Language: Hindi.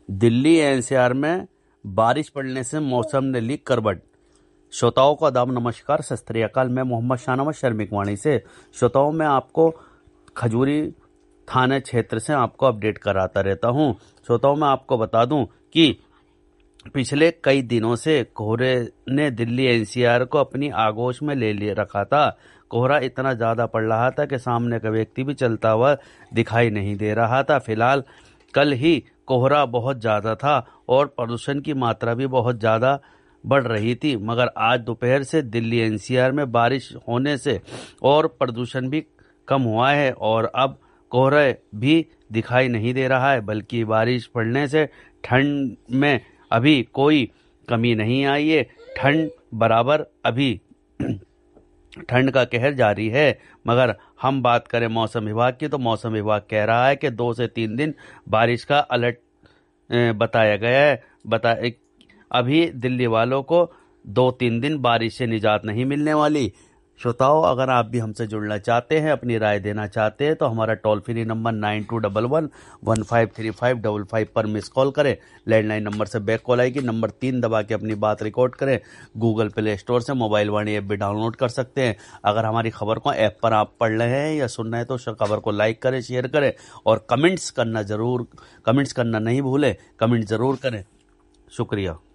दिल्ली एनसीआर में बारिश पड़ने से मौसम ने ली करवट। श्रोताओं को आदाब, नमस्कार, सत श्री अकाल। मैं मोहम्मद शाहनवाज शर्मिक वाणी से श्रोताओं में आपको खजूरी थाने क्षेत्र से आपको अपडेट कराता रहता हूं। श्रोताओं मैं आपको बता दूं कि पिछले कई दिनों से कोहरे ने दिल्ली एनसीआर को अपनी आगोश में ले रखा था। कोहरा इतना ज्यादा पड़ रहा था कि सामने का व्यक्ति भी चलता हुआ दिखाई नहीं दे रहा था। फिलहाल कल ही कोहरा बहुत ज्यादा था और प्रदूषण की मात्रा भी बहुत ज्यादा बढ़ रही थी, मगर आज दोपहर से दिल्ली एनसीआर में बारिश होने से और प्रदूषण भी कम हुआ है और अब कोहरा भी दिखाई नहीं दे रहा है, बल्कि बारिश पड़ने से ठंड में अभी कोई कमी नहीं आई है। ठंड बराबर अभी ठंड का कहर जारी है। मगर हम बात करें मौसम विभाग की, तो मौसम विभाग कह रहा है कि 2 से 3 दिन बारिश का अलर्ट बताया गया है। अभी दिल्ली वालों को 2-3 दिन बारिश से निजात नहीं मिलने वाली। श्रोताओं, अगर आप भी हमसे जुड़ना चाहते हैं, अपनी राय देना चाहते हैं, तो हमारा टोल फ्री नंबर 9211153555 पर मिस कॉल करें। लैंडलाइन नंबर से बैक कॉल आएगी, नंबर 3 दबा के अपनी बात रिकॉर्ड करें। गूगल प्ले स्टोर से मोबाइल वाणी ऐप भी डाउनलोड कर सकते हैं। अगर हमारी खबर को ऐप पर आप पढ़ रहे हैं या सुन रहे हैं, तो खबर को लाइक करें, शेयर करें और कमेंट्स करना नहीं भूलें। कमेंट जरूर करें। शुक्रिया।